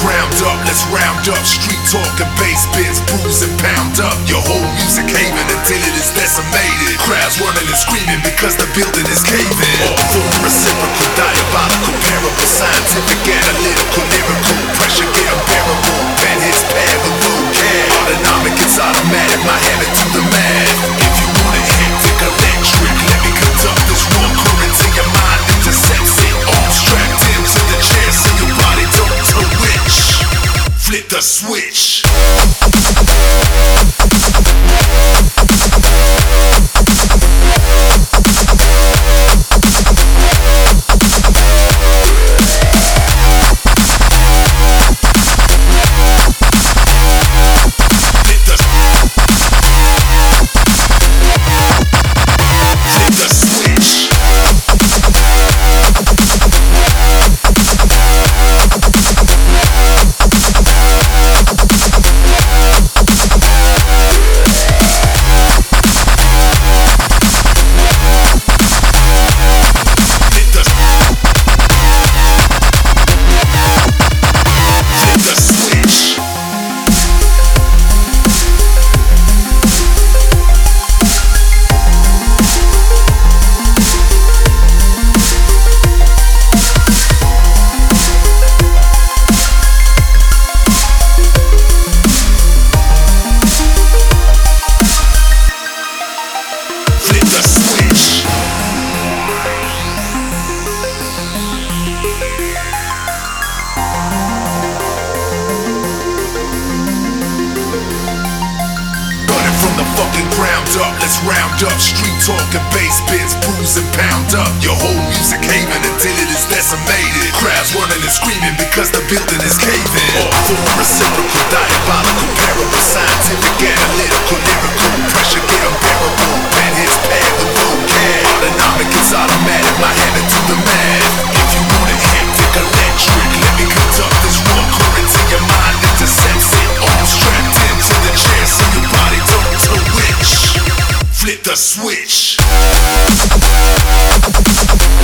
ground up, let's round up. Street talk and bass bits, bruise and pound up. Your whole music haven until it is decimated. Crowds running and screaming because the building is caving. All for reciprocal, diabolical, parable, scientific, analytical, lyrical. Pressure get unbearable, pen hits pad with vocab. Autonomic, it's automatic, my habit to the math. If you want it hectic, electric, let me conduct this raw current to your mind. Intercepts it, all strapped into the chair so your body don't twitch. Flip the switch. Let's round up, street talk and bass bits, bruise and pound up. Your whole music haven until it is decimated. Crowds running and screaming because the building is caving. All for reciprocal, diabolical, parable, scientific, analytical, lyrical. Pressure get unbearable, pen hits pad with vocab. Autonomic, it's automatic, my habit to the math. If you want it hectic, electric, let me conduct this raw current to your mind. Intercepts it, all strapped into the chair so your body don't twitch. Flip the switch.